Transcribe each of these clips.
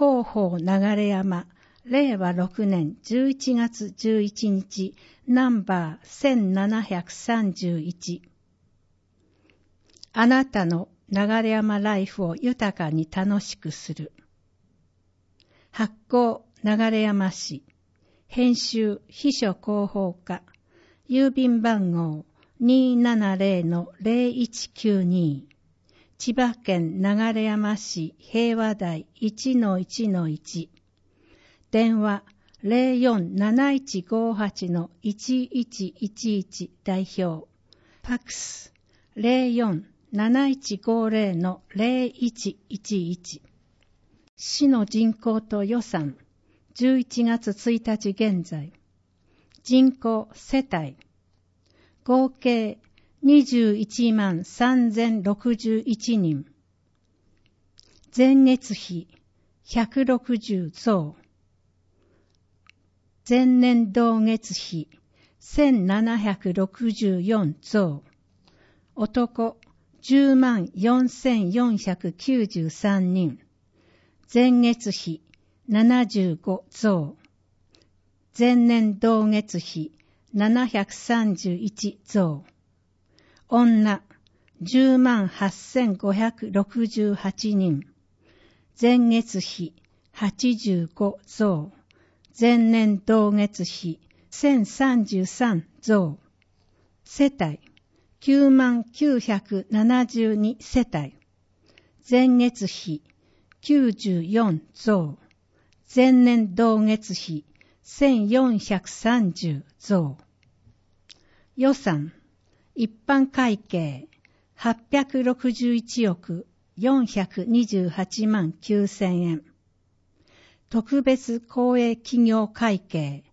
広報流山、令和6年11月11日、ナンバー1731。あなたの流山ライフを豊かに楽しくする。発行流山市、編集秘書広報課、郵便番号 270-0192、千葉県流山市平和台 1-1-1、電話 047158-1111 代表、ファックス 047150-0111。市の人口と予算、11月1日現在、人口世帯、合計21万3061人、前月比160増、前年同月比1764増、男10万4493人、前月比75増、前年同月比731増、女10万8568人、前月比85増、前年同月比1033増、世帯9万972世帯、前月比94増、前年同月比1430増。予算一般会計861億428万9000円。特別公営企業会計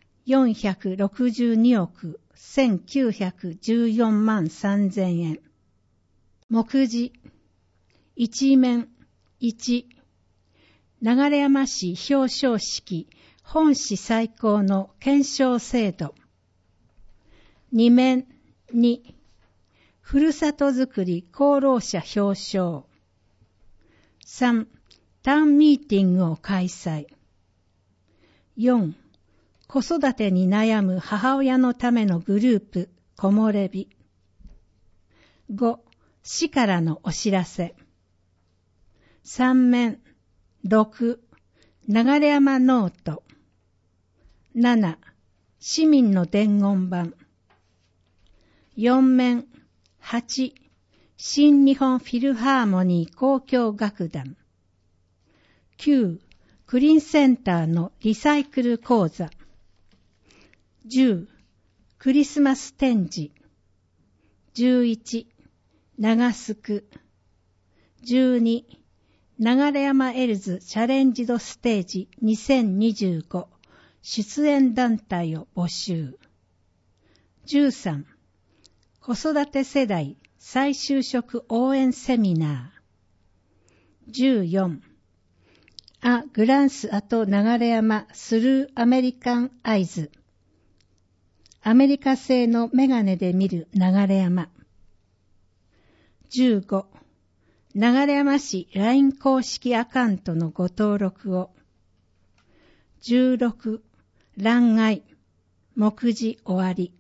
462億1914万3000円。目次一面1、流山市表彰式本市最高の顕彰制度。2面2、ふるさとづくり功労者表彰。3、タウンミーティングを開催。4、子育てに悩む母親のためのグループ、こもれび。5、市からのお知らせ。3面6、流山ノート。7、市民の伝言板。4面8、新日本フィルハーモニー交響楽団。9、クリーンセンターのリサイクル講座。10、クリスマス展示。11、長須区。12、流山エルズチャレンジドステージ2025出演団体を募集。13、子育て世代再就職応援セミナー。14、A Glance at 流山スルーアメリカンアイズ。アメリカ製のメガネで見る流山。15、流山市 LINE 公式アカウントのご登録を。16、欄外、目次終わり。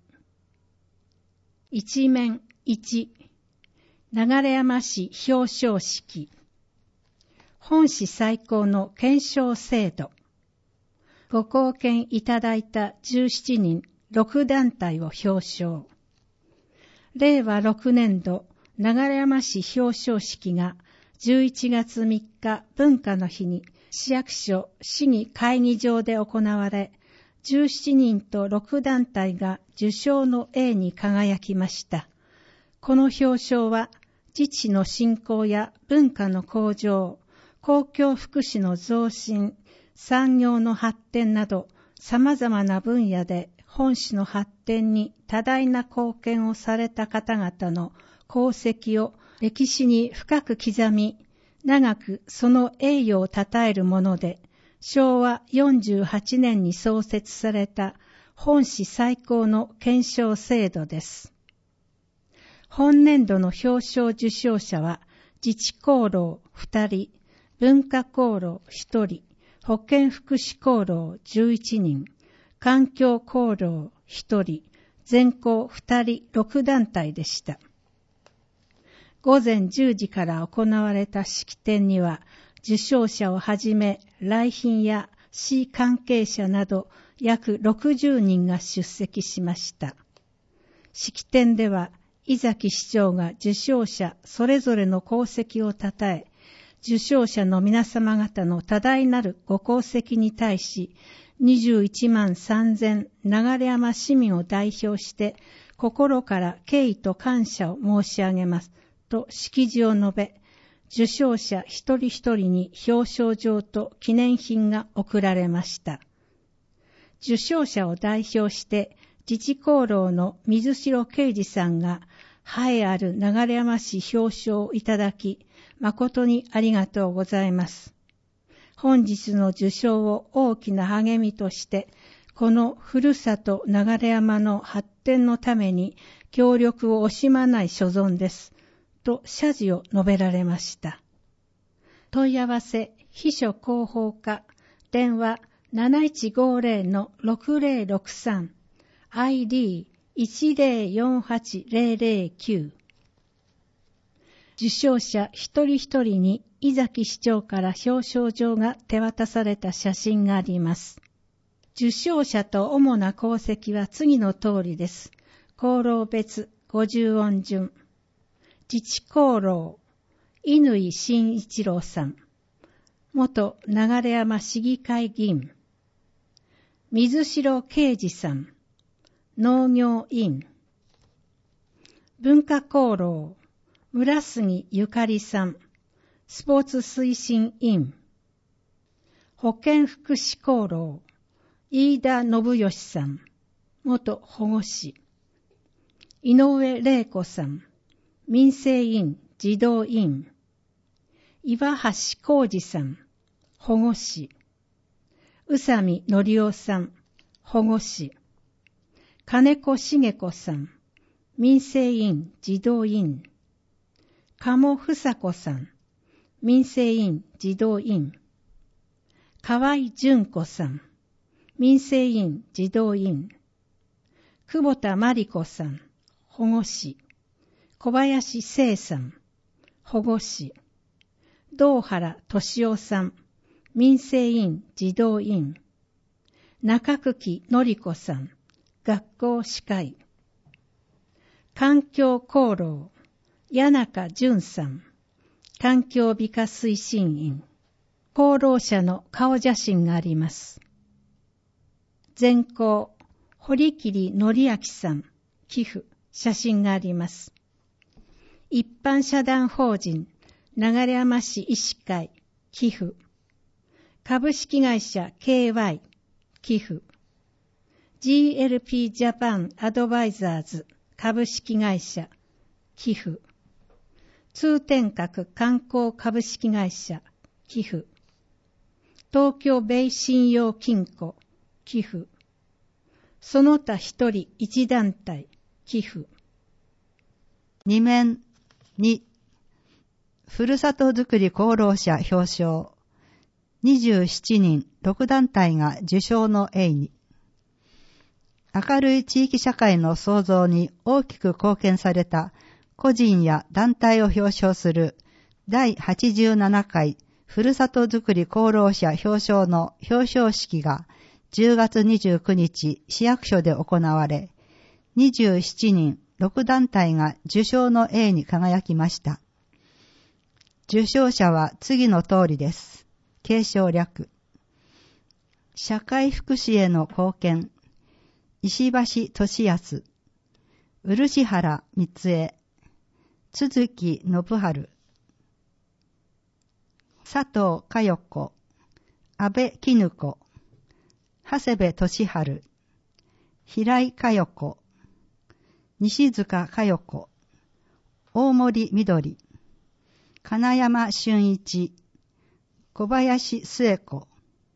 一面1、流山市表彰式。本市最高の顕彰制度。ご貢献いただいた17人、6団体を表彰。令和6年度、流山市表彰式が11月3日文化の日に市役所市議会議場で行われ、17人と6団体が受賞の栄に輝きました。この表彰は自治の振興や文化の向上、公共福祉の増進、産業の発展など様々な分野で本市の発展に多大な貢献をされた方々の功績を歴史に深く刻み、長くその栄誉を称えるもので、昭和48年に創設された本市最高の顕彰制度です。本年度の表彰受賞者は、自治功労2人、 文化功労1人、保健福祉功労11人、環境功労1人、全校2人6団体でした。午前10時から行われた式典には、受賞者をはじめ来賓や市関係者など約60人が出席しました。式典では、井崎市長が受賞者それぞれの功績をたたえ、受賞者の皆様方の多大なるご功績に対し、21万3000流山市民を代表して心から敬意と感謝を申し上げますと式辞を述べ、受賞者一人一人に表彰状と記念品が贈られました。受賞者を代表して自治功労の水城啓二さんが栄えある流山市表彰をいただき、誠にありがとうございます。本日の受賞を大きな励みとして、このふるさと流山の発展のために協力を惜しまない所存です。と謝辞を述べられました。問い合わせ、秘書広報課、電話7150-6063、ID1048009。受賞者一人一人に井崎市長から表彰状が手渡された写真があります。受賞者と主な功績は次の通りです。功労別50音順。自治功労、乾慎一郎さん。元流山市議会議員。水城啓二さん。農業委員。文化功労、村杉ゆかりさん。スポーツ推進委員。保健福祉功労、飯田信義さん。元保護司。井上玲子さん。民生委員、児童委員。岩橋浩二さん。保護司。宇佐美則夫さん。保護司。金子茂子さん。民生委員、児童委員。鴨房子さん。民生委員、児童委員。河合純子さん。民生委員、児童委員。久保田真理子さん。保護司。小林聖さん。保護司。道原俊夫さん。民生委員、児童委員。中久典子さん。学校司会。環境功労、谷中淳さん。環境美化推進員。功労者の顔写真があります。全校、堀切則明さん。寄付、写真があります。一般社団法人、流山市医師会、寄付。株式会社 KY、寄付。GLP ジャパンアドバイザーズ株式会社、寄付。通天閣観光株式会社、寄付。東京ベイ信用金庫、寄付。その他一人一団体、寄付。 2面2、ふるさとづくり功労者表彰。27人6団体が受賞の栄に。明るい地域社会の創造に大きく貢献された個人や団体を表彰する第87回ふるさとづくり功労者表彰の表彰式が10月29日市役所で行われ、27人6団体が受賞の栄に輝きました。受賞者は次の通りです。継承略。社会福祉への貢献。石橋俊康、漆原光恵、都築信春、佐藤佳代子、安倍絹子、長谷部俊治、平井佳代子、西塚佳代子、大森みどり、金山俊一、小林末子、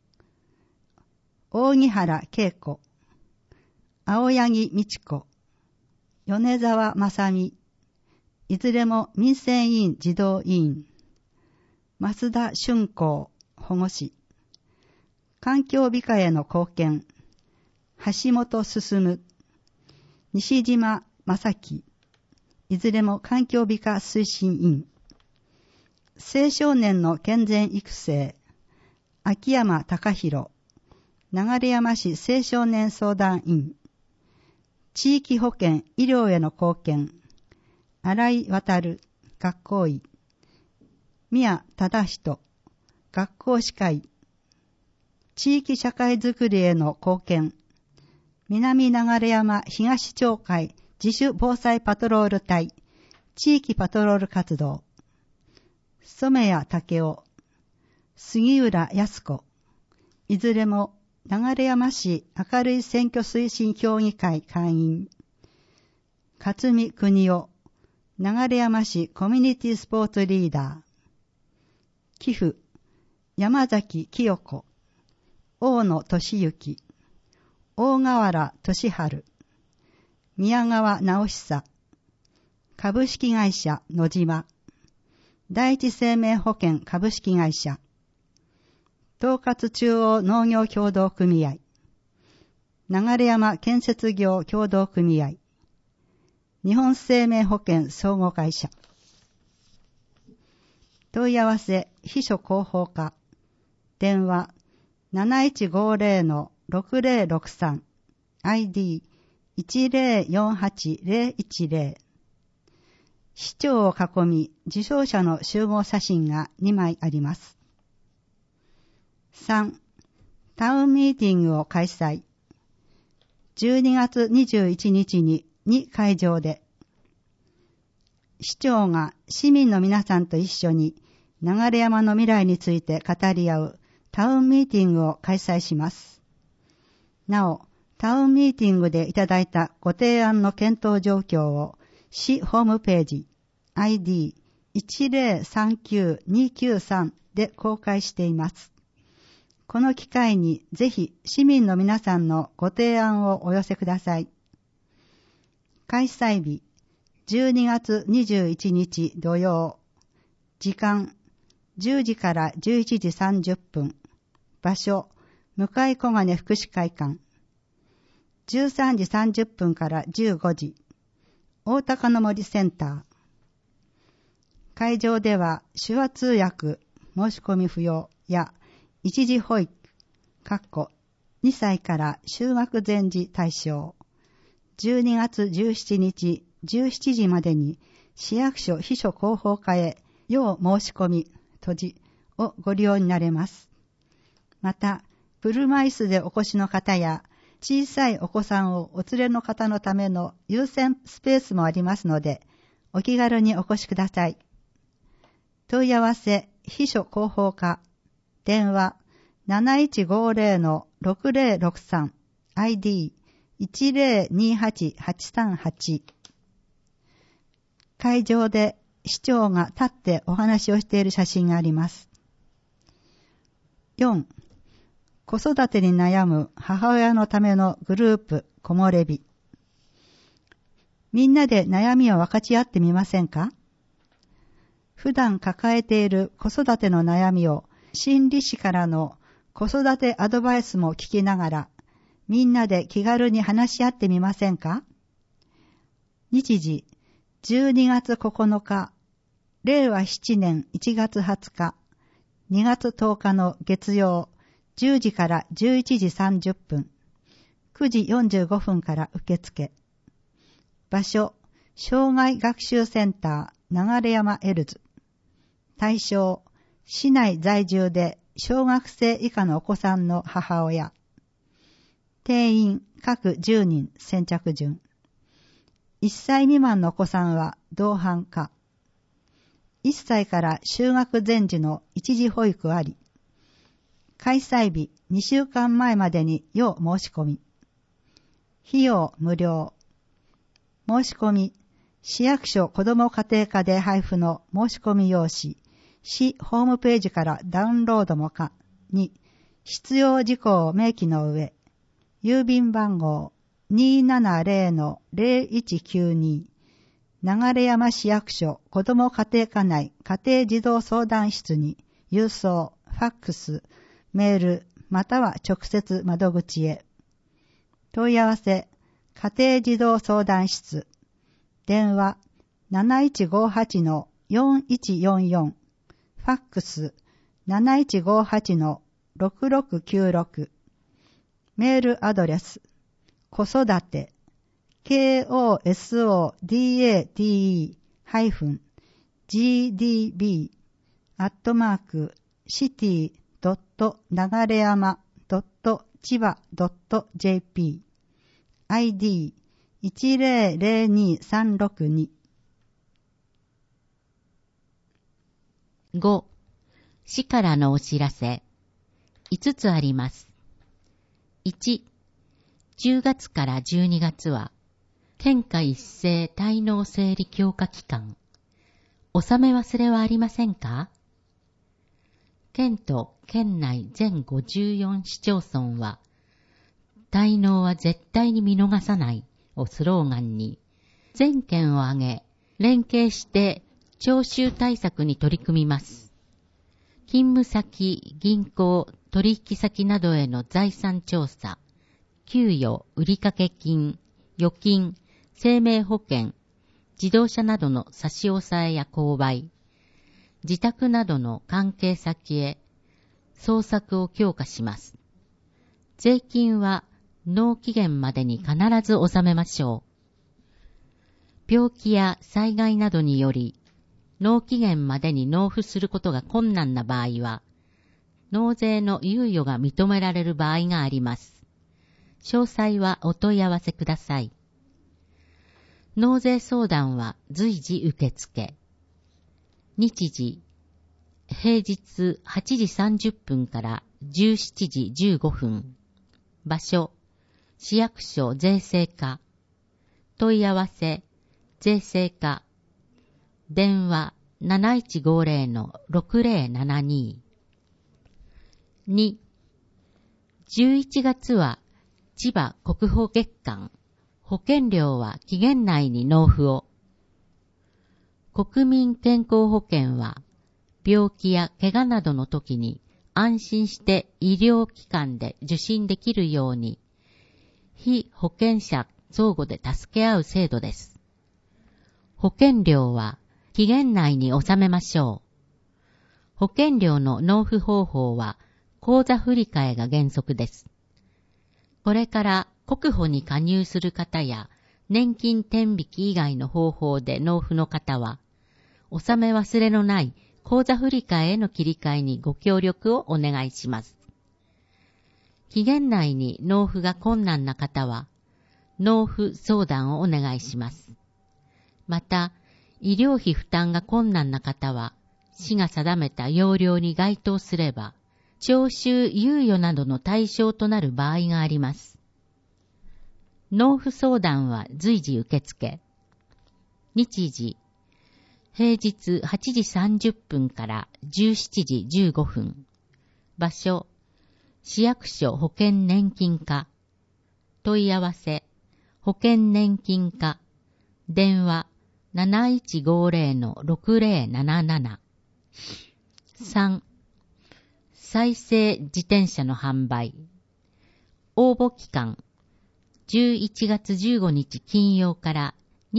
扇原恵子、青柳美智子、米沢正美、いずれも民生委員児童委員。 増田俊光保護士、環境美化への貢献、橋本進、西島正樹、いずれも環境美化推進員、青少年の健全育成、秋山隆弘、流山市青少年相談員、地域保健医療への貢献、新井渉学校医、宮忠人学校司会、地域社会づくりへの貢献、南流山東町会自主防災パトロール隊、地域パトロール活動、染谷武雄、杉浦康子、いずれも流山市明るい選挙推進協議会会員、勝見邦夫、流山市コミュニティスポーツリーダー、寄付、山崎清子、大野俊之、大河原俊治、宮川直久、株式会社野島、第一生命保険株式会社、東葛中央農業協同組合、流山建設業協同組合、日本生命保険相互会社。問い合わせ秘書広報課、電話 7150-6063 ID 1048010、市長を囲み受賞者の集合写真が2枚あります。3. タウンミーティングを開催。12月21日に2会場で、市長が市民の皆さんと一緒に流山の未来について語り合うタウンミーティングを開催します。なお、タウンミーティングでいただいたご提案の検討状況を市ホームページ ID 1039293で公開しています。この機会にぜひ市民の皆さんのご提案をお寄せください。開催日12月21日土曜、時間10時から11時30分、場所向小金福祉会館、13時30分から15時、大高の森センター。会場では手話通訳申し込み不要や一時保育2歳から就学前時対象、12月17日17時までに市役所秘書広報課へ要申し込み閉じをご利用になれます。また、車椅子でお越しの方や小さいお子さんをお連れの方のための優先スペースもありますので、お気軽にお越しください。問い合わせ秘書広報課、電話 7150-6063 ID 1028838。会場で市長が立ってお話をしている写真があります。4. 子育てに悩む母親のためのグループ木漏れ日。みんなで悩みを分かち合ってみませんか？普段抱えている子育ての悩みを心理師からの子育てアドバイスも聞きながら、みんなで気軽に話し合ってみませんか？日時12月9日、令和7年1月20日、2月10日の月曜、10時から11時30分、9時45分から受付。場所、障害学習センター流山エルズ。対象、市内在住で小学生以下のお子さんの母親。定員各10人先着順。1歳未満のお子さんは同伴か。1歳から就学前時の一時保育あり。開催日2週間前までに要申し込み。費用無料。申し込み、市役所子ども家庭課で配布の申し込み用紙、市ホームページからダウンロードも可に、必要事項を明記の上、郵便番号 270-0192、流山市役所子ども家庭課内家庭児童相談室に郵送、ファックス、メール、または直接窓口へ。問い合わせ、家庭児童相談室。電話、7158-4144。ファックス、7158-6696。メールアドレス、子育て、kosodate-gdb-city.nagareyama.chiba.jp ID 1002362 5. 市からのお知らせ。5つあります。1. 10月から12月は、県下一斉滞納整理強化期間。納め忘れはありませんか？県と県内全54市町村は、滞納は絶対に見逃さないをスローガンに、全県を挙げ、連携して徴収対策に取り組みます。勤務先、銀行、取引先などへの財産調査、給与、売掛金、預金、生命保険、自動車などの差し押さえや購買、自宅などの関係先へ捜索を強化します。税金は納期限までに必ず納めましょう。病気や災害などにより納期限までに納付することが困難な場合は、納税の猶予が認められる場合があります。詳細はお問い合わせください。納税相談は随時受付。日時、平日8時30分から17時15分。場所、市役所税制課。問い合わせ、税制課。電話 7150-6072。2. 11月は千葉国保月間。保険料は期限内に納付を。国民健康保険は病気や怪我などの時に安心して医療機関で受診できるように、被保険者相互で助け合う制度です。保険料は期限内に納めましょう。保険料の納付方法は口座振替が原則です。これから国保に加入する方や年金天引き以外の方法で納付の方は、納め忘れのない口座振替への切り替えにご協力をお願いします。期限内に納付が困難な方は、納付相談をお願いします。また、医療費負担が困難な方は、市が定めた要領に該当すれば、徴収猶予などの対象となる場合があります。納付相談は随時受付。日時、平日8時30分から17時15分。場所、市役所保険年金課。問い合わせ、保険年金課。電話、7150-6077。3. 再生自転車の販売。応募期間、11月15日金曜から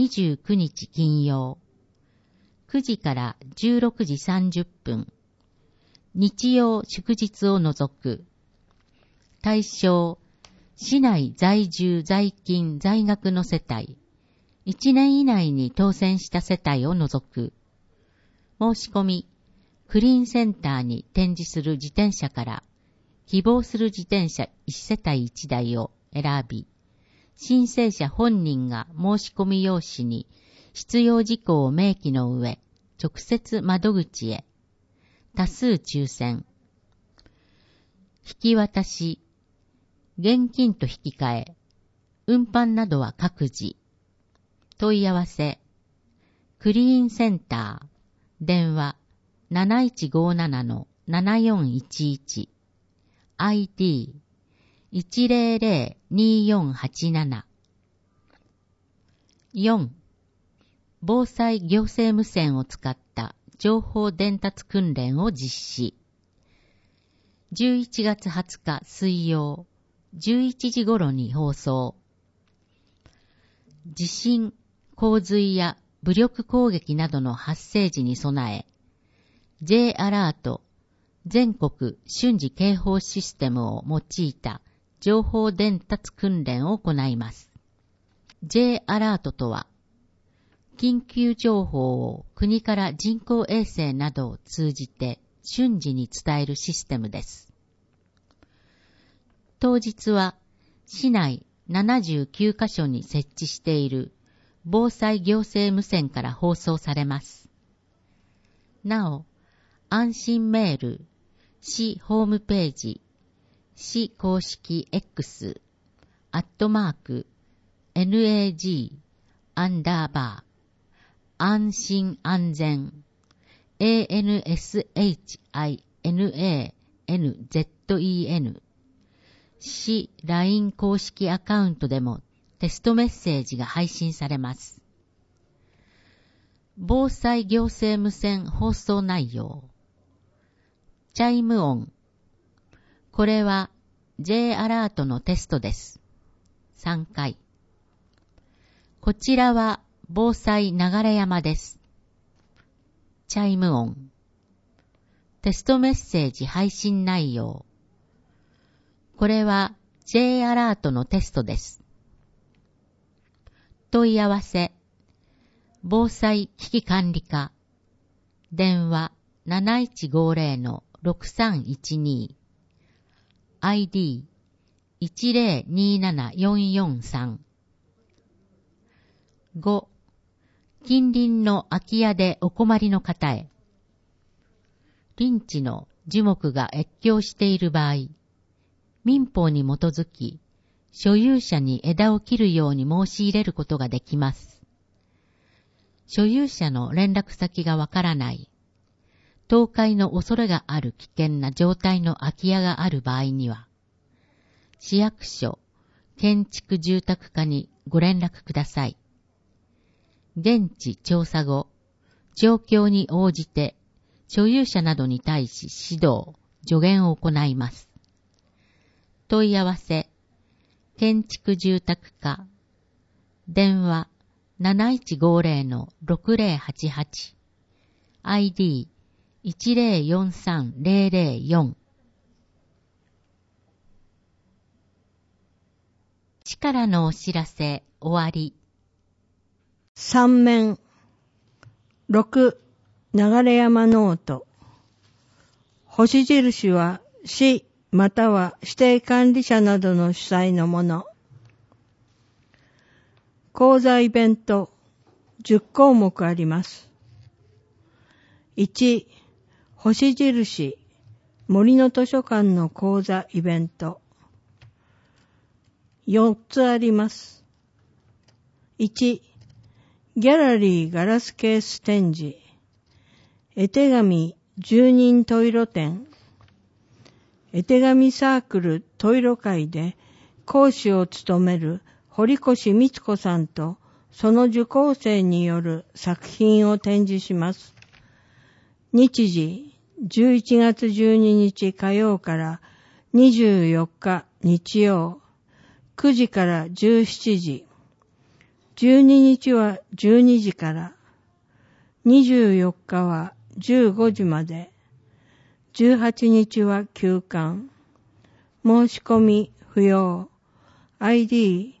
29日金曜。9時から16時30分。日曜祝日を除く。対象、市内在住在勤在学の世帯。1年以内に当選した世帯を除く。申し込み、クリーンセンターに展示する自転車から希望する自転車1世帯1台を選び、申請者本人が申し込み用紙に必要事項を明記の上、直接窓口へ。多数抽選。引き渡し、現金と引き換え、運搬などは各自。問い合わせ、クリーンセンター、電話 7157-7411、ID 1002487。4. 防災行政無線を使った情報伝達訓練を実施。 11月20日水曜、11時頃に放送。地震、洪水や武力攻撃などの発生時に備え、J アラート、全国瞬時警報システムを用いた情報伝達訓練を行います。J アラートとは、緊急情報を国から人工衛星などを通じて瞬時に伝えるシステムです。当日は市内79カ所に設置している防災行政無線から放送されます。なお、安心メール、市ホームページ、市公式 X、@NAG、安心安全、ANSHINANZEN、市 LINE 公式アカウントでもテストメッセージが配信されます。防災行政無線放送内容。チャイム音。これは J アラートのテストです。3回。こちらは防災流山です。チャイム音。テストメッセージ配信内容。これは J アラートのテストです。問い合わせ。防災危機管理課。電話 7150-6312。ID 1027443。5. 近隣の空き家でお困りの方へ。林地の樹木が越境している場合、民法に基づき、所有者に枝を切るように申し入れることができます。所有者の連絡先がわからない、倒壊の恐れがある危険な状態の空き家がある場合には、市役所、建築住宅課にご連絡ください。現地調査後、状況に応じて、所有者などに対し指導、助言を行います。問い合わせ、建築住宅課、電話 7150-6088、ID 1043004。市からのお知らせ、終わり。 三面6流山ノート。星印は市または指定管理者などの主催のもの。講座イベント10項目あります。1、星印森の図書館の講座イベント。4つあります。1、ギャラリーガラスケース展示。絵手紙10人トイロ展。絵手紙サークルトイロ会で講師を務める堀越光子さんとその受講生による作品を展示します。日時11月12日火曜から24日日曜9時から17時。12日は12時から、24日は15時まで、18日は休館。申し込み不要。ID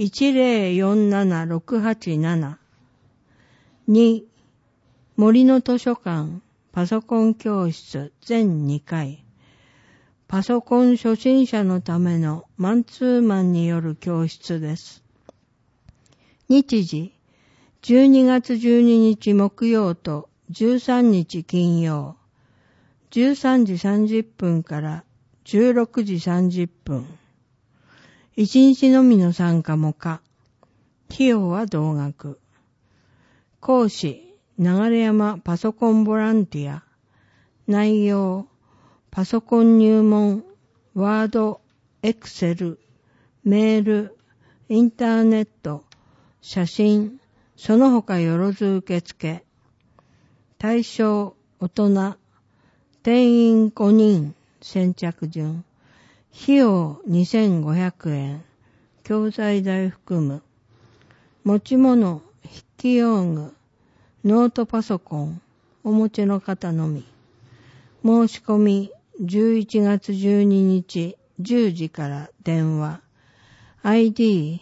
1047687。2、森の図書館パソコン教室全2回。パソコン初心者のためのマンツーマンによる教室です。日時、12月12日木曜と13日金曜、13時30分から16時30分。1日のみの参加も可。費用は同額。講師、流山パソコンボランティア。内容、パソコン入門、ワード、エクセル、メール、インターネット、写真、その他よろず受付。対象、大人、定員5人、 先着順。費用2500円。教材代含む。持ち物、筆記用具、ノートパソコン、お持ちの方のみ。申し込み11月12日10時から電話。ID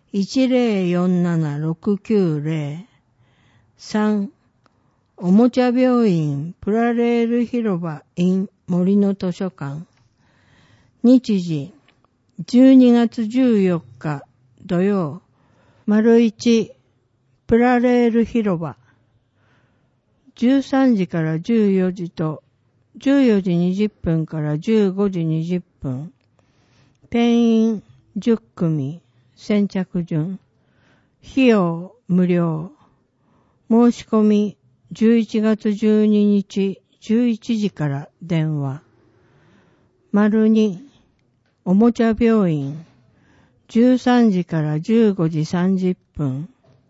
1047690。3. おもちゃ病院プラレール広場 in 森の図書館。日時12月14日土曜。1プラレール広場。13時から14時と14時20分から15時20分。定員10組。先着順。費用無料。申し込み11月12日11時から電話。2おもちゃ病院13時から15時30分。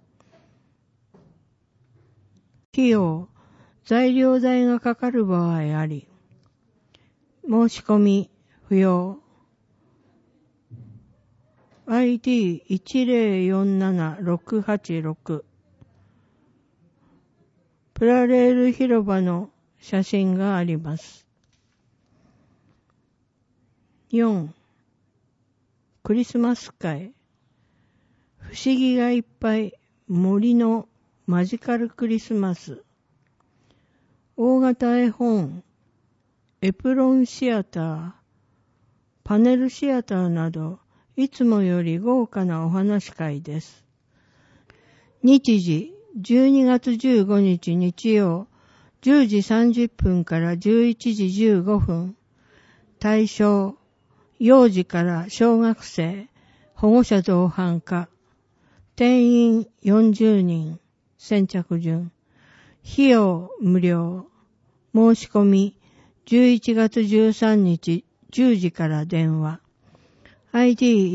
費用材料代がかかる場合あり。申し込み不要。ID 1047686。プラレール広場の写真があります。4. クリスマス会。不思議がいっぱい森のマジカルクリスマス。大型絵本、エプロンシアター、パネルシアターなど、いつもより豪華なお話会です。日時、12月15日日曜、10時30分から11時15分。対象、幼児から小学生、保護者同伴化。定員40人。先着順。費用無料。申し込み11月13日10時から電話。ID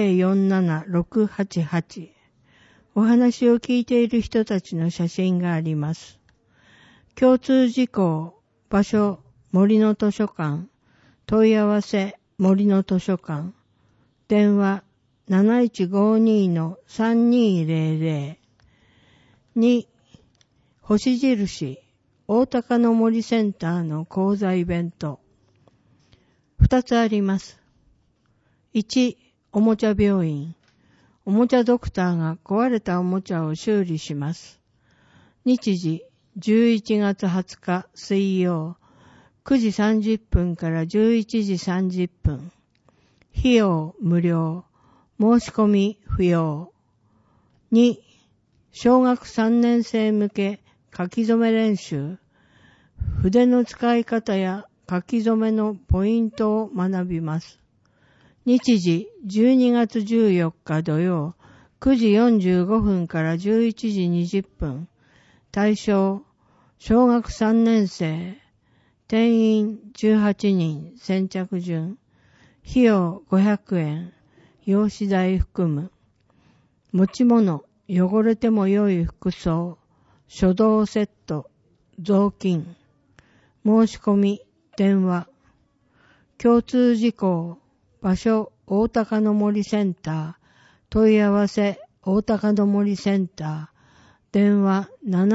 1047688。お話を聞いている人たちの写真があります。共通事項、場所、森の図書館。問い合わせ、森の図書館。電話、7152-3200。2. 星印、大高の森センターの講座イベント。2つあります。1. おもちゃ病院。おもちゃドクターが壊れたおもちゃを修理します。日時11月20日水曜9時30分から11時30分。費用無料。申し込み不要。2. 小学3年生向け書き初め練習。筆の使い方や書き初めのポイントを学びます。日時12月14日土曜9時45分から11時20分。対象小学3年生。定員18人。先着順。費用500円。用紙代含む。持ち物、汚れても良い服装、書道セット、雑巾。申し込み、電話。共通事項、場所、大高の森センター。問い合わせ、大高の森センター。電話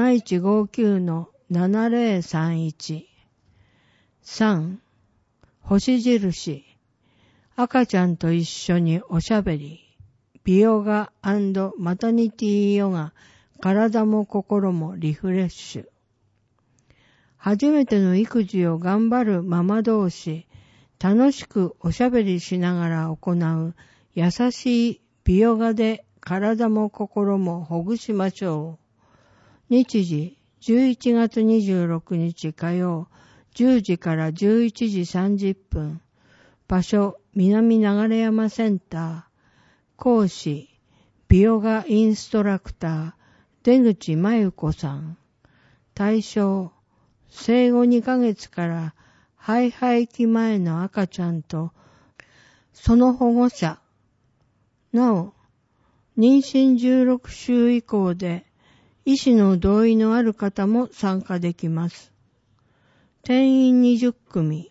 7159-7031。3. 星印。赤ちゃんと一緒におしゃべり。美ヨガ&マタニティヨガ。体も心もリフレッシュ。初めての育児を頑張るママ同士。楽しくおしゃべりしながら行う優しい美ヨガで体も心もほぐしましょう。日時11月26日火曜10時から11時30分。場所南流山センター。講師美ヨガインストラクター出口真由子さん。対象生後2ヶ月から胚廃期前の赤ちゃんとその保護者。なお、妊娠16週以降で医師の同意のある方も参加できます。定員20組。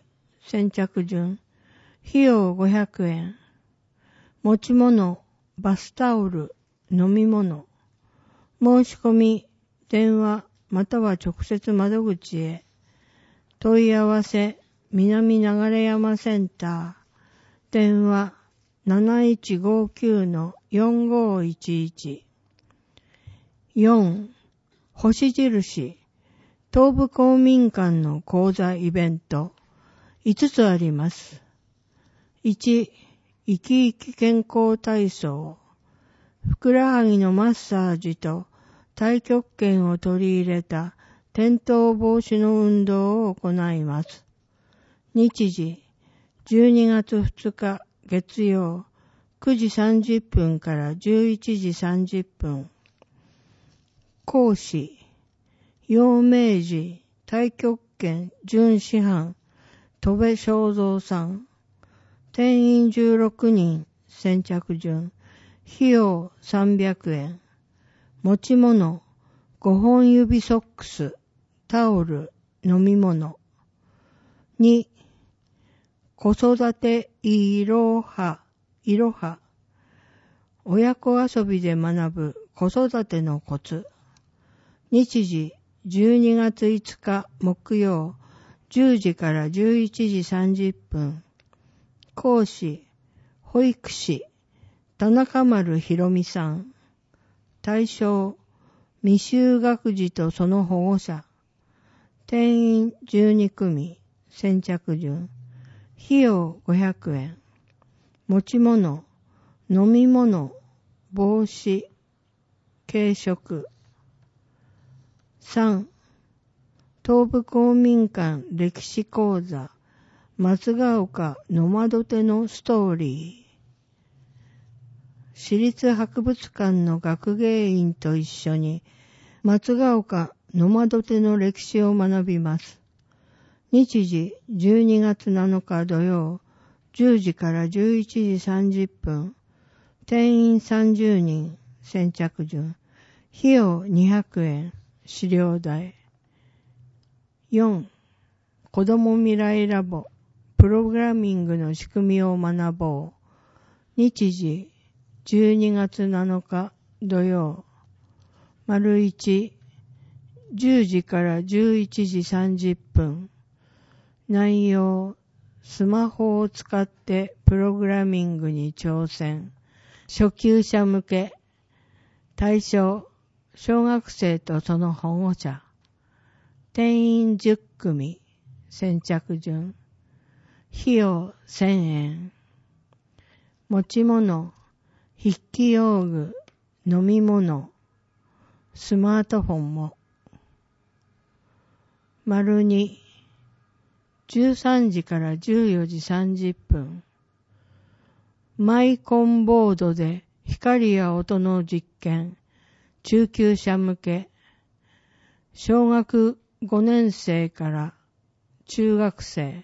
先着順。費用500円。持ち物、バスタオル、飲み物。申し込み、電話、または直接窓口へ。問い合わせ、南流山センター。電話、7159-4511。4. 星印、東部公民館の講座イベント、5つあります。1. 生き生き健康体操。ふくらはぎのマッサージと太極拳を取り入れた転倒防止の運動を行います。日時、12月2日月曜、9時30分から11時30分。講師、陽明寺太極拳準師範、戸部正蔵さん。定員16人、先着順。費用300円。持ち物、5本指ソックス、タオル、飲み物。2. 子育ていろは。親子遊びで学ぶ子育てのコツ。日時、12月5日木曜、10時から11時30分。講師、保育士、田中丸博美さん。対象、未就学児とその保護者。定員12組、先着順。費用500円。持ち物、飲み物、帽子、軽食。3. 東部公民館歴史講座、松ヶ丘野間土手のストーリー。市立博物館の学芸員と一緒に松ヶ丘野間土手の歴史を学びます。日時12月7日土曜、10時から11時30分。定員30人、先着順。費用200円。資料代。4. 子ども未来ラボ、プログラミングの仕組みを学ぼう。日時、12月7日土曜、丸1、10時から11時30分。内容、スマホを使ってプログラミングに挑戦。初級者向け。対象、小学生とその保護者。定員10組、先着順。費用1000円。持ち物、筆記用具、飲み物、スマートフォンも。丸2、13時から14時30分。マイコンボードで光や音の実験。中級者向け。小学5年生から中学生。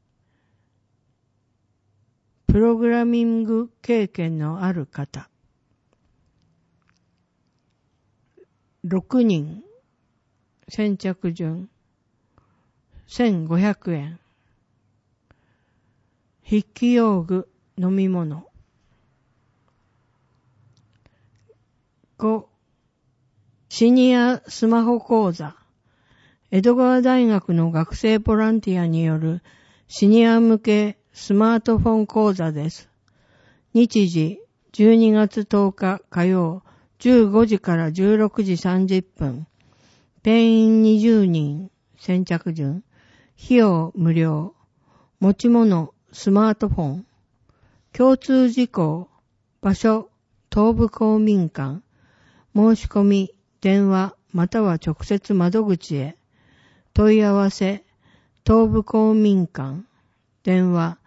プログラミング経験のある方。6人。先着順。1500円。筆記用具、飲み物。5. シニアスマホ講座。江戸川大学の学生ボランティアによるシニア向けスマートフォン講座です。日時12月10日火曜15時から16時30分。定員20人、先着順。費用無料。持ち物、スマートフォン。共通事項、場所、東部公民館。申し込み、電話または直接窓口へ。問い合わせ、東部公民館。電話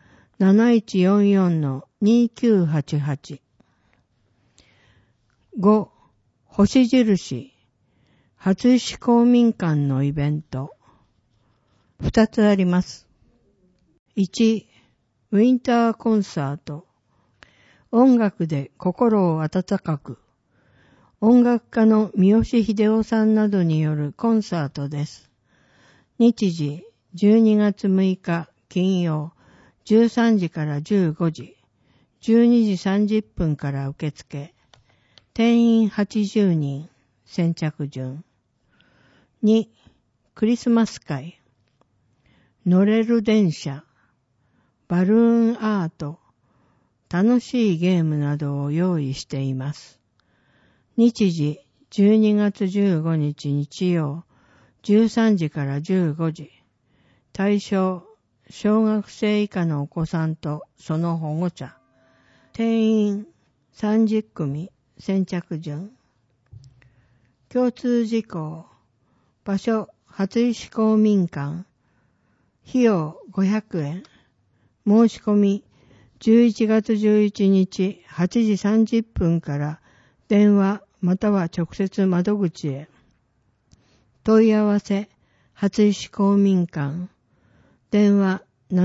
7144-2988。5. 星印、初石公民館のイベント。2つあります。1. ウィンターコンサート。音楽で心を温かく。音楽家の三好秀夫さんなどによるコンサートです。日時12月6日金曜、13時から15時、12時30分から受付。定員80人、先着順。2、クリスマス会。乗れる電車、バルーンアート、楽しいゲームなどを用意しています。日時、12月15日日曜、13時から15時。対象、小学生以下のお子さんとその保護者。定員30組、先着順。共通事項。場所、初石公民館。費用500円。申し込み、11月11日8時30分から電話または直接窓口へ。問い合わせ、初石公民館。電話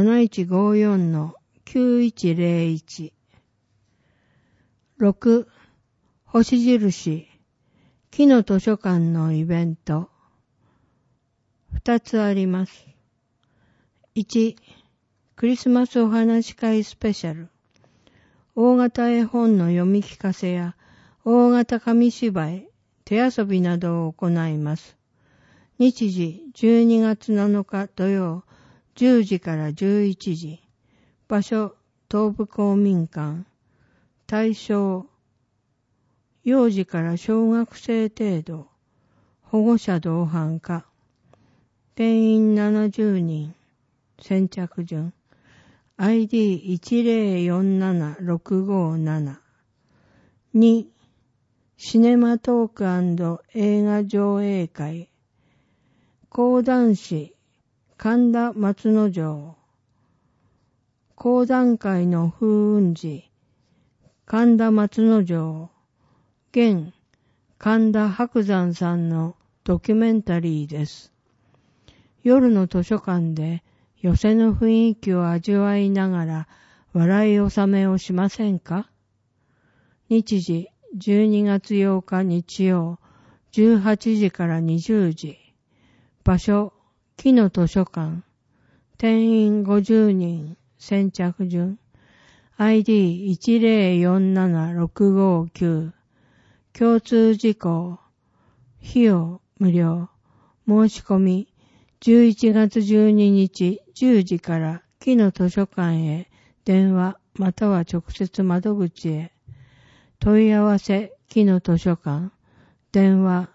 7154-9101。6、星印、木の図書館のイベント。2つあります。1、クリスマスお話会スペシャル。大型絵本の読み聞かせや大型紙芝居、手遊びなどを行います。日時12月7日土曜10時から11時。場所、東部公民館。対象、幼児から小学生程度。保護者同伴か。定員70人。先着順。ID1047657。2、シネマトーク&映画上映会。講談師、神田松之丞。講談会の風雲児、神田松之丞。現、神田伯山さんのドキュメンタリーです。夜の図書館で寄席の雰囲気を味わいながら笑い納めをしませんか？日時12月8日日曜18時から20時。場所、木の図書館。定員50人。先着順。ID1047659。共通事項。費用無料。申し込み。11月12日10時から木の図書館へ電話または直接窓口へ。問い合わせ木の図書館。電話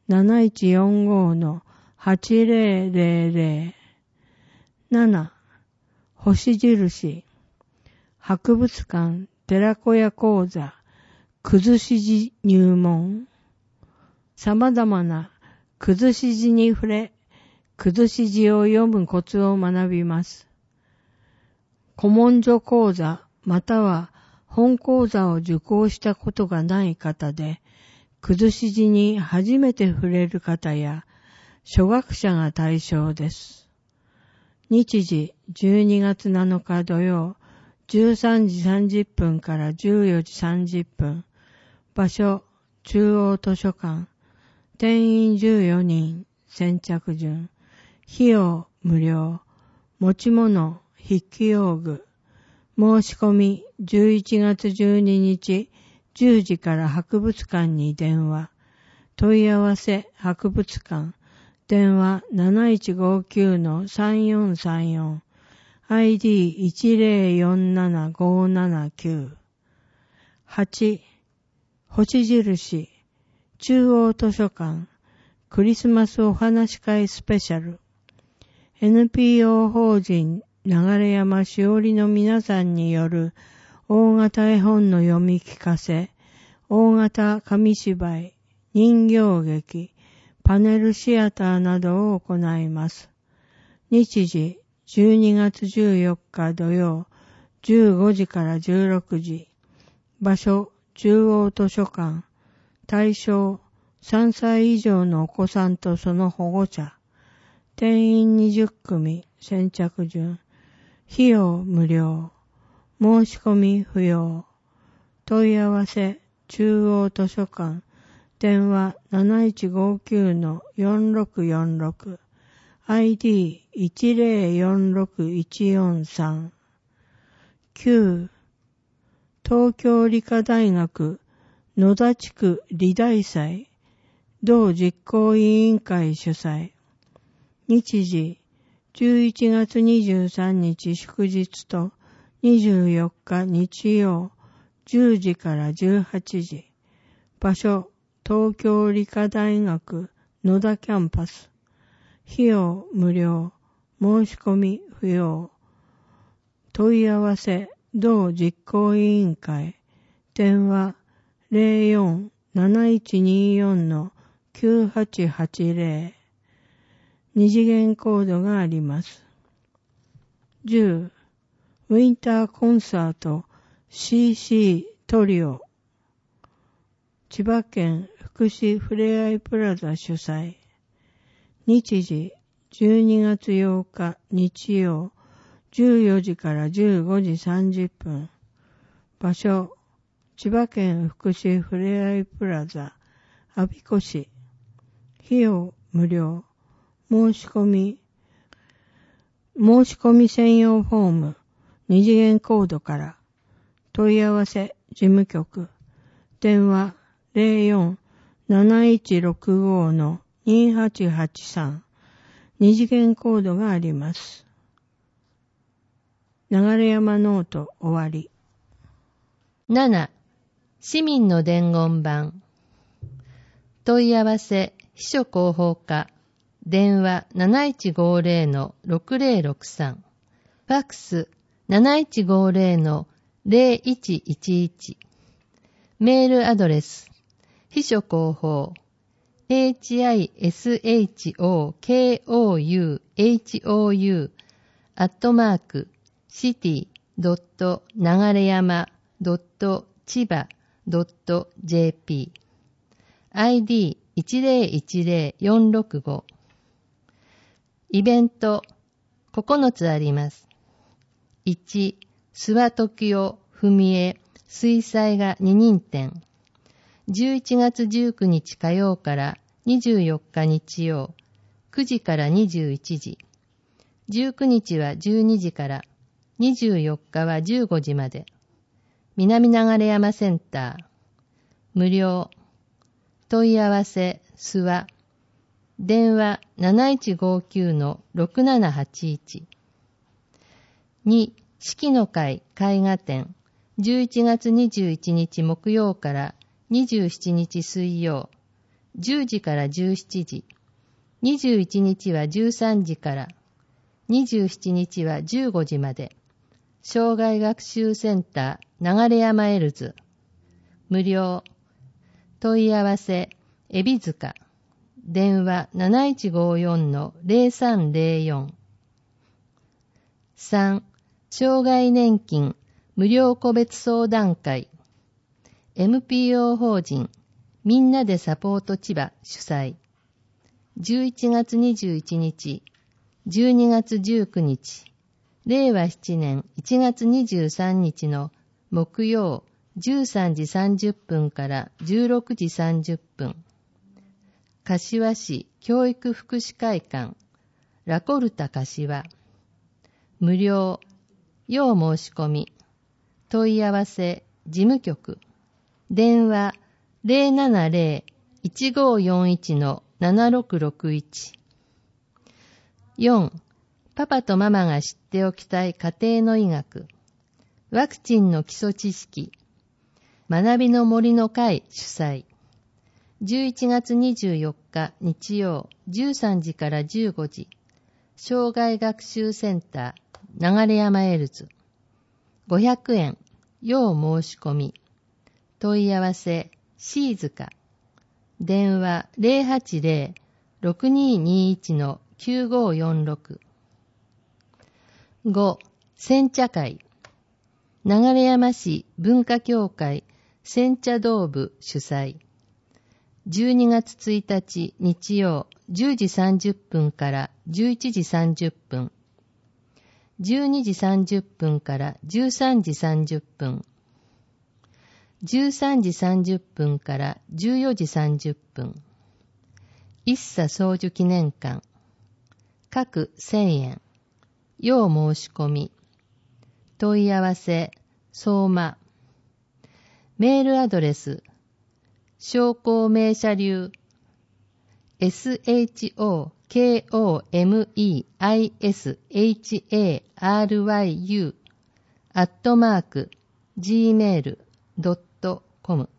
7145-8000。7、星印。博物館寺子屋講座崩し字入門。様々な崩し字に触れ、崩し字を読むコツを学びます。古文書講座または本講座を受講したことがない方で、崩し字に初めて触れる方や初学者が対象です。日時12月7日土曜13時30分から14時30分。場所、中央図書館。定員14人。先着順。費用無料。持ち物、筆記用具。申し込み11月12日10時から博物館に電話。問い合わせ博物館。電話 7159-3434。ID1047579。8、星印、中央図書館、クリスマスお話会スペシャル。NPO 法人流山しおりの皆さんによる大型絵本の読み聞かせ、大型紙芝居、人形劇、パネルシアターなどを行います。日時12月14日土曜15時から16時。場所、中央図書館。対象、3歳以上のお子さんとその保護者。定員20組。先着順。費用無料。申し込み不要。問い合わせ、中央図書館。電話 7159-4646。 ID1046143 9. 東京理科大学野田地区理大祭同実行委員会主催。日時11月23日祝日と24日日曜10時から18時。場所東京理科大学野田キャンパス。費用無料。申し込み不要。問い合わせ同実行委員会。電話 04-7124-9880。二次元コードがあります。10. ウィンターコンサート CC トリオ。千葉県福祉ふれあいプラザ主催。日時12月8日日曜14時から15時30分。場所千葉県福祉ふれあいプラザ我孫子市。費用無料。申し込み専用フォーム二次元コードから。問い合わせ事務局。電話 04-7165-2883。二次元コードがあります。流山ノート終わり。 7. 市民の伝言板。問い合わせ秘書広報課。電話 7150-6063。ファックス 7150-0111。メールアドレス秘書広報hisoukou@city.nagareyama.chiba.jp ID1010465。イベント9つあります。1、諏訪時代文江水彩画二人展。11月19日火曜から24日日曜、9時から21時。19日は12時から、24日は15時まで。南流山センター。無料。問い合わせ、諏訪。電話 7159-6781。2、四季の会絵画展。11月21日木曜から27日水曜、10時から17時。21日は13時から、27日は15時まで。障害学習センター流山エルズ。無料。問い合わせ、エビ塚。電話 7154-0304。3、障害年金無料個別相談会。NPO 法人みんなでサポート千葉主催。11月21日、12月19日、令和7年1月23日の木曜13時30分から16時30分。柏市教育福祉会館、ラコルタ柏。無料、要申し込み。問い合わせ、事務局。電話 070-1541-7661。4. パパとママが知っておきたい家庭の医学。ワクチンの基礎知識。学びの森の会主催。11月24日日曜13時から15時。障害学習センター流山エルズ。500円。要申し込み。問い合わせ、シーズカ。電話 080-6221-9546。5. 煎茶会。流山市文化協会煎茶道部主催。12月1日日曜10時30分から11時30分。12時30分から13時30分。13時30分から14時30分。一茶宗樹記念館。 各1000円。要申し込み。問い合わせ、相馬。メールアドレス、商工名車流、shokomeisharyu@gmail.com。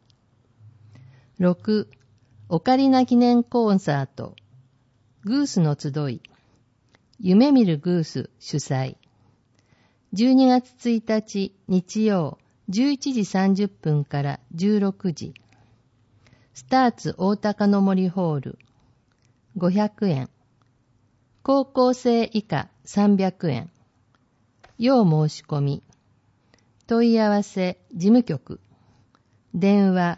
6. オカリナ記念コンサート、グースの集い、夢見るグース主催。12月1日日曜11時30分から16時。スターツ大高の森ホール。500円。高校生以下300円。要申し込み。問い合わせ事務局。電話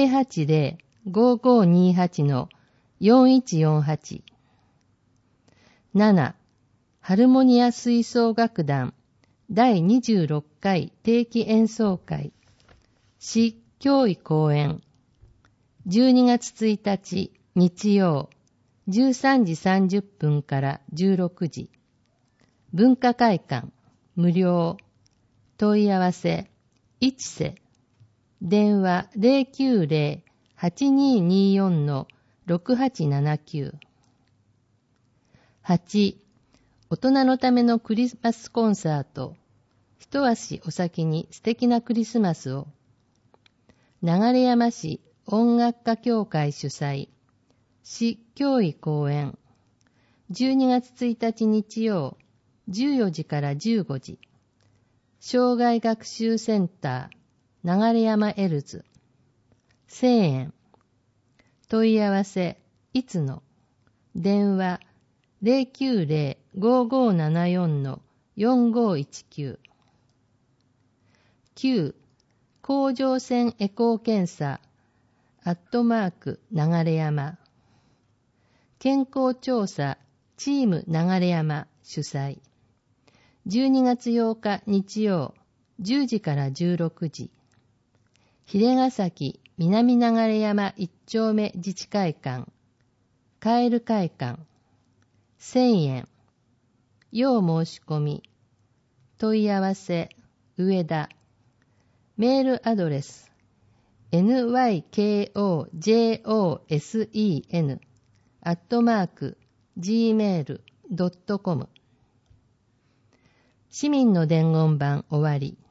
080-5528-4148。7. ハルモニア吹奏楽団第26回定期演奏会市教委公演。12月1日日曜13時30分から16時。文化会館無料。問い合わせ一世。電話 090-8224-6879。8. 大人のためのクリスマスコンサート。一足お先に素敵なクリスマスを。流山市音楽家協会主催。市教委公演。12月1日日曜14時から15時。障害学習センター流山エルズ。1000円。問い合わせいつの。電話 090-5574-4519。9. 甲状腺エコー検査流山。健康調査チーム流山主催。12月8日日曜10時から16時。秀ヶ崎南流山1丁目自治会館カエル会館。1000円。要申し込み。問い合わせ上田。メールアドレス nykojosen@gmail.com。 市民の伝言版終わり。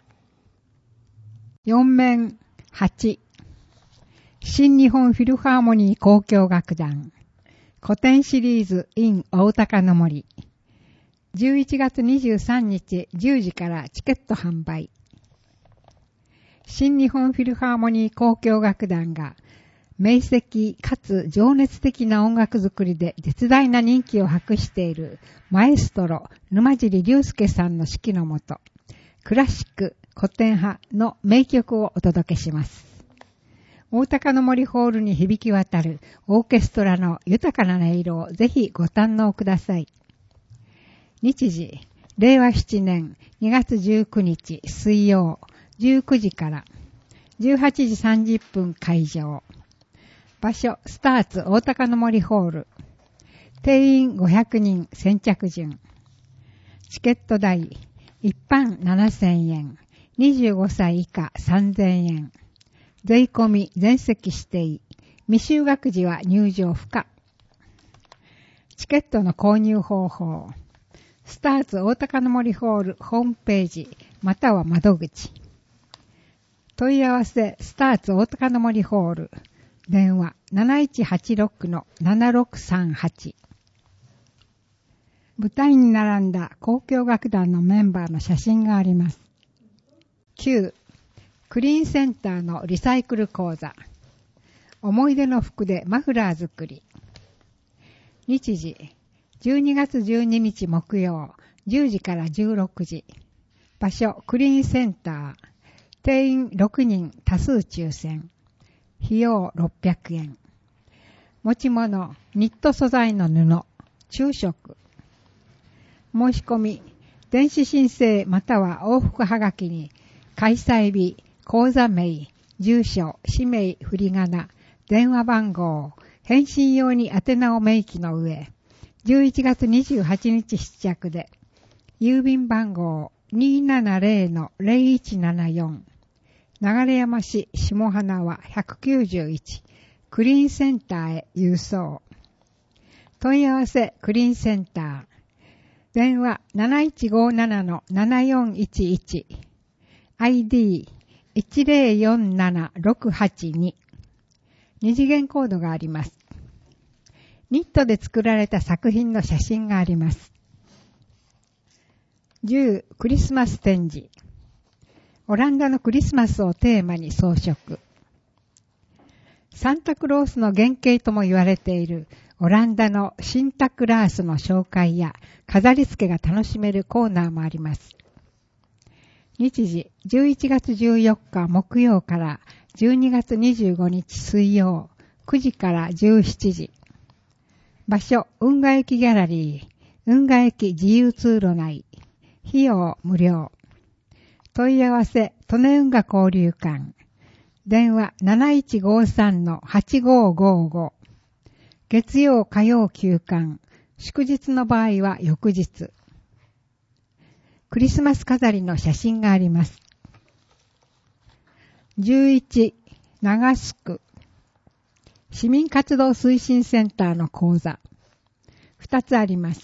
4面8。新日本フィルハーモニー交響楽団古典シリーズ in 大高の森。11月23日10時からチケット販売。新日本フィルハーモニー交響楽団が明晰かつ情熱的な音楽作りで絶大な人気を博しているマエストロ沼尻龍介さんの指揮のもと、クラシック古典派の名曲をお届けします。大高の森ホールに響き渡るオーケストラの豊かな音色をぜひご堪能ください。日時、令和7年2月19日水曜19時から18時30分会場。場所、スターツ大高の森ホール。定員500人先着順。チケット代、一般7000円、25歳以下3000円。税込み全席指定。未就学時は入場不可。チケットの購入方法。スターツ大高の森ホールホームページまたは窓口。問い合わせスターツ大高の森ホール。電話 7186-7638。舞台に並んだ交響楽団のメンバーの写真があります。9. クリーンセンターのリサイクル講座。思い出の服でマフラー作り。日時、12月12日木曜、10時から16時。場所、クリーンセンター。定員6人多数抽選。費用600円。持ち物、ニット素材の布、昼食。申し込み、電子申請または往復はがきに、開催日、口座名、住所、氏名、振り仮名、電話番号、返信用に宛名を明記の上、 11月28日必着で、郵便番号 270-0174、流山市下花輪191、クリーンセンターへ郵送。問い合わせクリーンセンター。電話 7157-7411、ID 1047682。二次元コードがあります。ニットで作られた作品の写真があります。10クリスマス展示。オランダのクリスマスをテーマに装飾。サンタクロースの原型とも言われているオランダのシンタクラースの紹介や飾り付けが楽しめるコーナーもあります。日時11月14日木曜から12月25日水曜9時から17時。場所、運河駅ギャラリー、運河駅自由通路内。費用無料。問い合わせ、利根運河交流館。電話 7153-8555。月曜火曜休館。祝日の場合は翌日。クリスマス飾りの写真があります。11、長須区。市民活動推進センターの講座。2つあります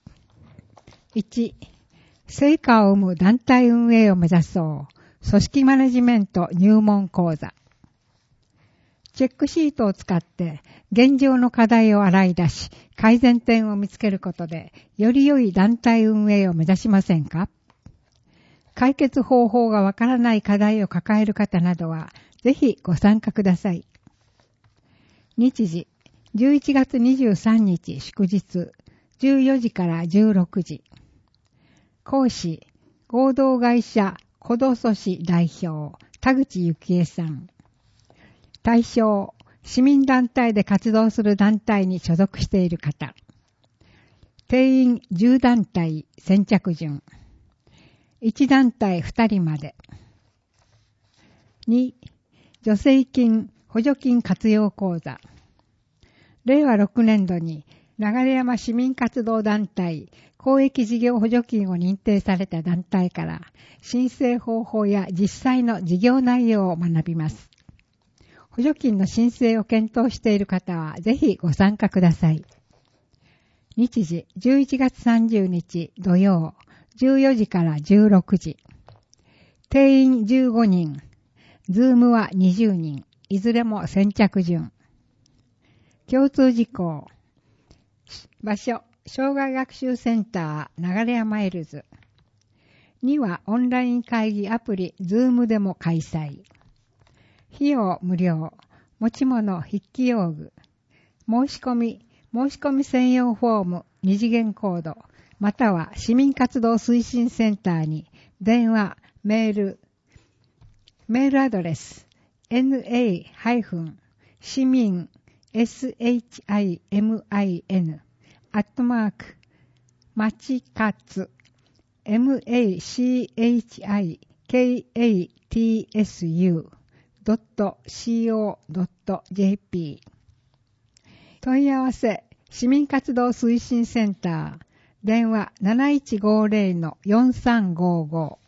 。1、成果を生む団体運営を目指そう。組織マネジメント入門講座。チェックシートを使って現状の課題を洗い出し、改善点を見つけることで、より良い団体運営を目指しませんか？解決方法がわからない課題を抱える方などは、ぜひご参加ください。日時、11月23日祝日、14時から16時。講師、合同会社コドソシ代表、田口幸恵さん。対象、市民団体で活動する団体に所属している方。定員10団体先着順。1団体2人まで。2、助成金補助金活用講座。令和6年度に流山市民活動団体公益事業補助金を認定された団体から申請方法や実際の事業内容を学びます。補助金の申請を検討している方はぜひご参加ください。日時11月30日土曜14時から16時。定員15人。ズームは20人。いずれも先着順。共通事項。場所、障害学習センター流山エルズ。2はオンライン会議アプリズームでも開催。費用無料。持ち物筆記用具。申し込み専用フォーム二次元コード。または市民活動推進センターに電話、メールアドレス na-shimin machikatsu.co.jp 問い合わせ市民活動推進センター電話 7150-4355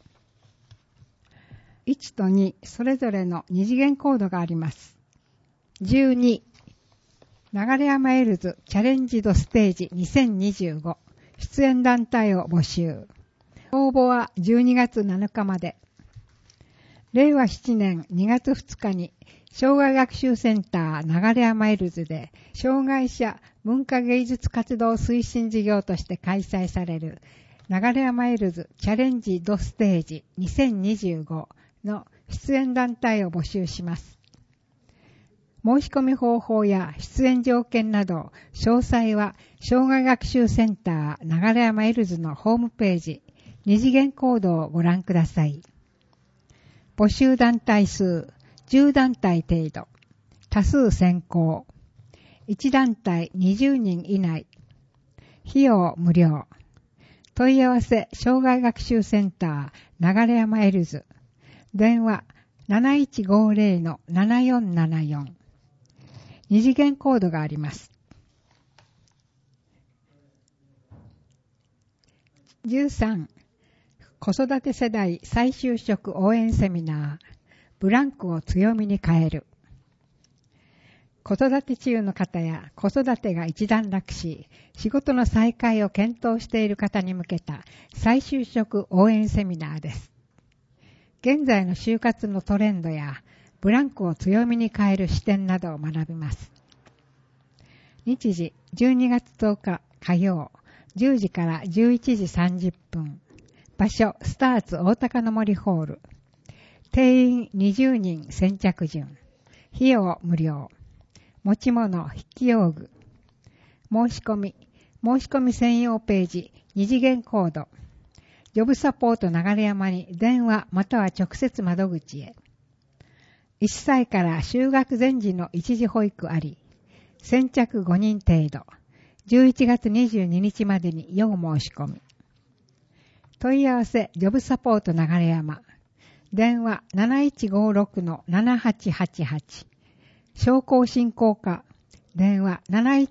1と2それぞれの二次元コードがあります。12流山エルズチャレンジドステージ2025出演団体を募集。応募は12月7日まで。令和7年2月2日に障害学習センター流山エルズで障害者文化芸術活動推進事業として開催される流山エルズチャレンジドステージ2025の出演団体を募集します。申し込み方法や出演条件など詳細は障害学習センター流山エルズのホームページ二次元コードをご覧ください。募集団体数10団体程度。多数選考。1団体20人以内。費用無料。問い合わせ障害学習センター流山エルズ。電話 7150-7474。二次元コードがあります。 13、子育て世代再就職応援セミナー、ブランクを強みに変える。子育て中の方や子育てが一段落し、仕事の再開を検討している方に向けた再就職応援セミナーです。現在の就活のトレンドやブランクを強みに変える視点などを学びます。日時12月10日火曜10時から11時30分。場所スターツ大高の森ホール。定員20人先着順。費用無料。持ち物筆記用具。申し込み専用ページ2次元コード。ジョブサポート流山に電話または直接窓口へ。1歳から就学前時の一時保育あり。先着5人程度。11月22日までに要申し込み。問い合わせジョブサポート流山。電話 7156-7888。商工振興課。電話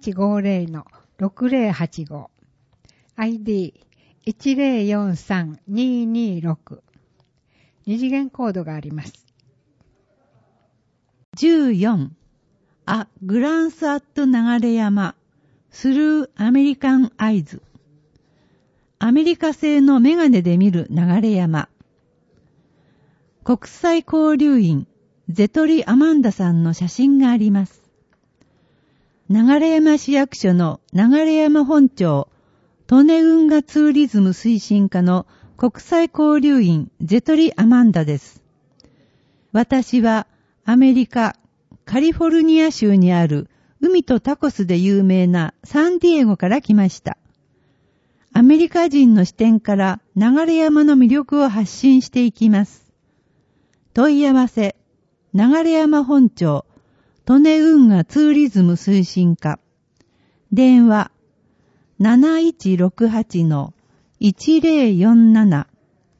7150-6085。ID1043226。二次元コードがあります。 14. A Glance at 流山 Through American Eyes。アメリカ製のメガネで見る流山。国際交流員ゼトリ・アマンダさんの写真があります。流山市役所の流山本庁利根運河ツーリズム推進課の国際交流員ゼトリ・アマンダです。私はアメリカカリフォルニア州にある海とタコスで有名なサンディエゴから来ました。アメリカ人の視点から流山の魅力を発信していきます。問い合わせ流山本庁利根運河ツーリズム推進課。電話 7168-1047。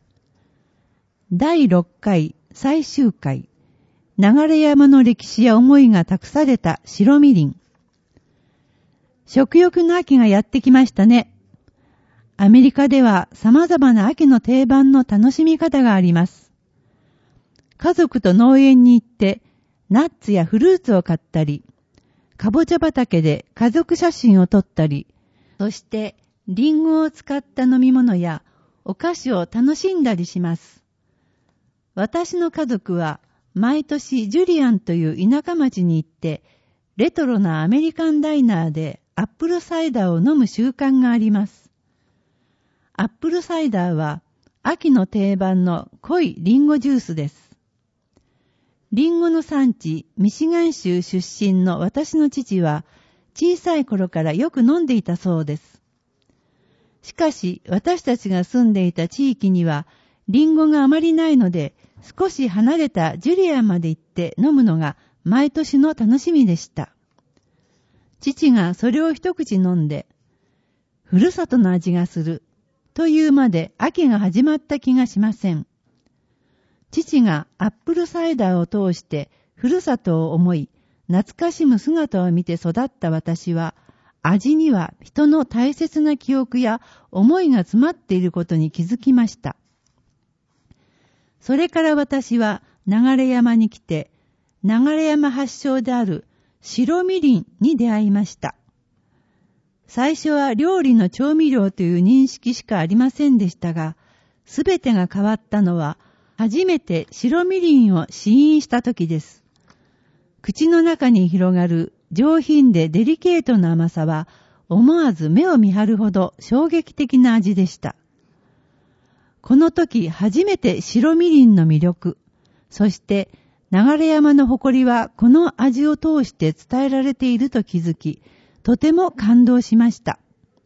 第6回最終回。流山の歴史や思いが託された白みりん。食欲の秋がやってきましたね。アメリカでは様々な秋の定番の楽しみ方があります。家族と農園に行ってナッツやフルーツを買ったり、かぼちゃ畑で家族写真を撮ったり、そしてリンゴを使った飲み物やお菓子を楽しんだりします。私の家族は毎年ジュリアンという田舎町に行ってレトロなアメリカンダイナーでアップルサイダーを飲む習慣があります。アップルサイダーは秋の定番の濃いリンゴジュースです。リンゴの産地ミシガン州出身の私の父は小さい頃からよく飲んでいたそうです。しかし私たちが住んでいた地域にはリンゴがあまりないので少し離れたジュリアンまで行って飲むのが毎年の楽しみでした。父がそれを一口飲んでふるさとの味がするというまで秋が始まった気がしません。父がアップルサイダーを通してふるさとを思い、懐かしむ姿を見て育った私は、味には人の大切な記憶や思いが詰まっていることに気づきました。それから私は流山に来て、流山発祥である白みりんに出会いました。最初は料理の調味料という認識しかありませんでしたが、すべてが変わったのは、初めて白みりんを試飲した時です。口の中に広がる上品でデリケートな甘さは、思わず目を見張るほど衝撃的な味でした。この時初めて白みりんの魅力、そして流山の誇りはこの味を通して伝えられていると気づき、とても感動しました。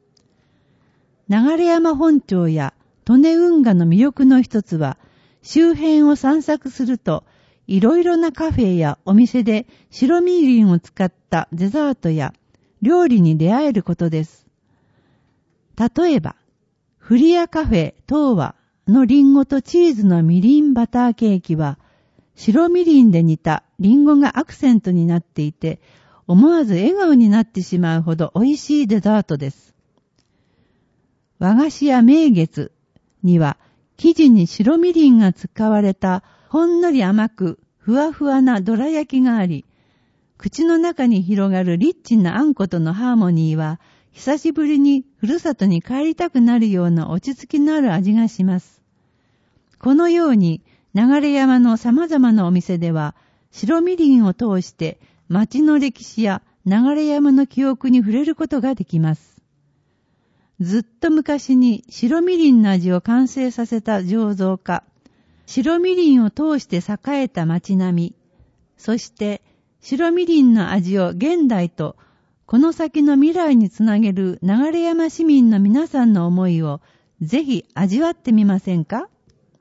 流山本町や利根運河の魅力の一つは、周辺を散策すると、いろいろなカフェやお店で白みりんを使ったデザートや料理に出会えることです。例えば、フリアカフェ東和のリンゴとチーズのみりんバターケーキは、白みりんで煮たリンゴがアクセントになっていて、思わず笑顔になってしまうほど美味しいデザートです。 和菓子や名月には生地に白みりんが使われたほんのり甘くふわふわなどら焼きがあり、口の中に広がるリッチなあんことのハーモニーは、久しぶりにふるさとに帰りたくなるような落ち着きのある味がします。このように、流山の様々なお店では、白みりんを通して町の歴史や流山の記憶に触れることができます。ずっと昔に白みりんの味を完成させた醸造家、白みりんを通して栄えた町並み、そして白みりんの味を現代とこの先の未来につなげる流山市民の皆さんの思いをぜひ味わってみませんか？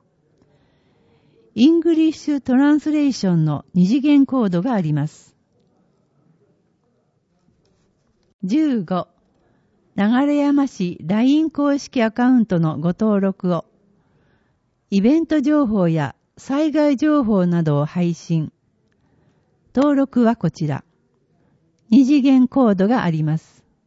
イングリッシュトランスレーションの二次元コードがあります。15. 流山市 LINE 公式アカウントのご登録を。イベント情報や災害情報などを配信。登録はこちら。二次元コードがあります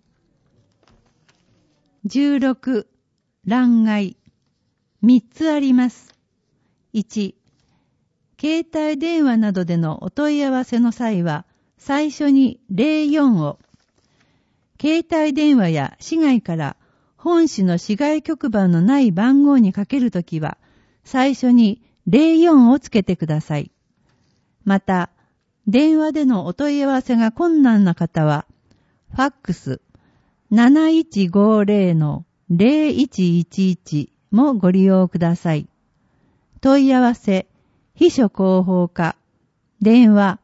。16. 欄外。3つあります。1. 携帯電話などでのお問い合わせの際は、最初に04を、携帯電話や市外から本市の市外局番のない番号にかけるときは、最初に04をつけてください。また、電話でのお問い合わせが困難な方は、ファックス 7150-0111 もご利用ください。問い合わせ、秘書広報課、電話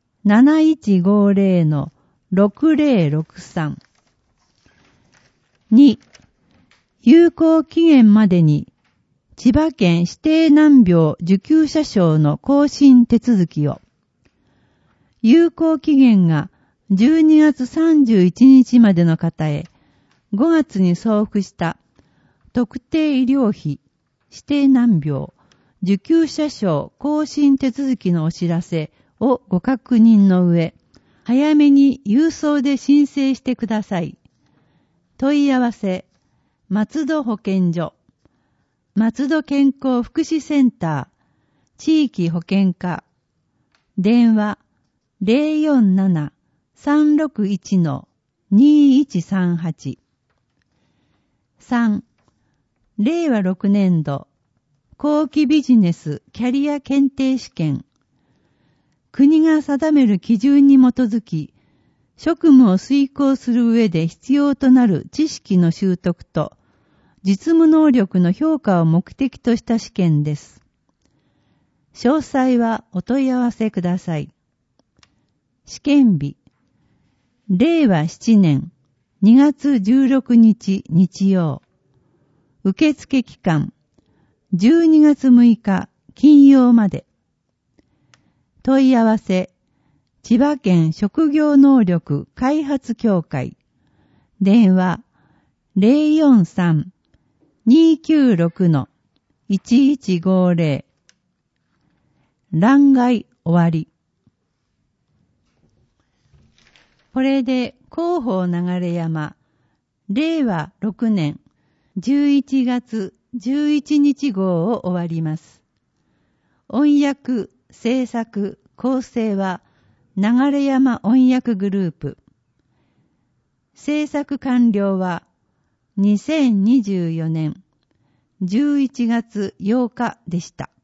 7150-6063。2. 有効期限までに千葉県指定難病受給者証の更新手続きを。有効期限が12月31日までの方へ5月に送付した特定医療費指定難病受給者証更新手続きのお知らせをご確認の上、早めに郵送で申請してください。問い合わせ、松戸保健所、松戸健康福祉センター、地域保健課、電話 047-361-2138。3. 令和6年度後期ビジネスキャリア検定試験。国が定める基準に基づき、職務を遂行する上で必要となる知識の習得と、実務能力の評価を目的とした試験です。詳細はお問い合わせください。試験日、令和7年2月16日日曜。受付期間、12月6日金曜まで。問い合わせ、千葉県職業能力開発協会。電話 043-296-1150。欄外終わり。これで広報流山、令和6年11月11日号を終わります。音訳、制作、構成は流山音訳グループ。制作完了は2024年11月8日でした。